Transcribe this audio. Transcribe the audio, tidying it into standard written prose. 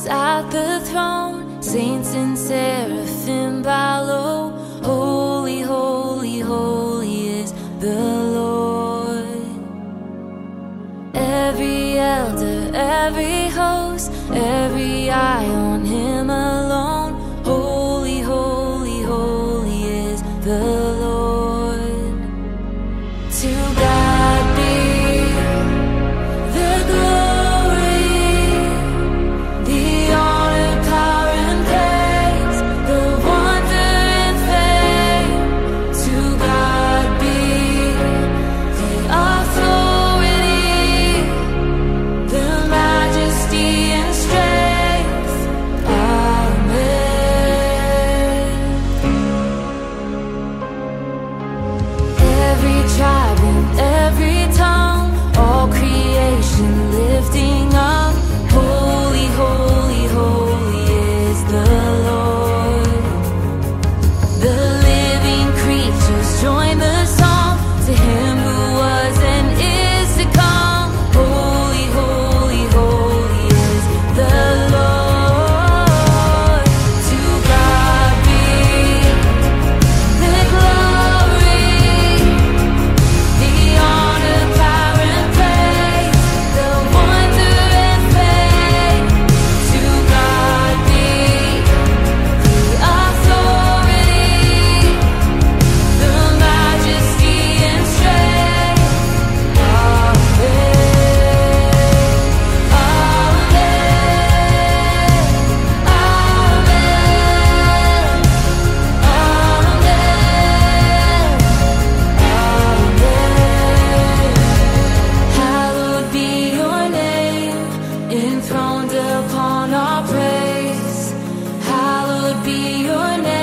at the throne, saints and seraphim bow low. Holy, holy, holy is the Lord. Every elder, every host, every eye on him alone. Holy, holy, holy is the Lord. To God be the glory, the honor, power, and praise, the wonder and fame. To God be the authority, the majesty and strength. Amen. Every tribe and every tongue, all creation lifting up. Holy, holy, holy is the Lord. The living creatures join the song to him who was and is to come. Holy, holy, holy is the Lord. To God be the glory, the honor, power, and praise, the wonder and fame. To God be the authority, the majesty and strength. Amen. Hallowed be your name, enthroned upon our praise. Hallowed be your name.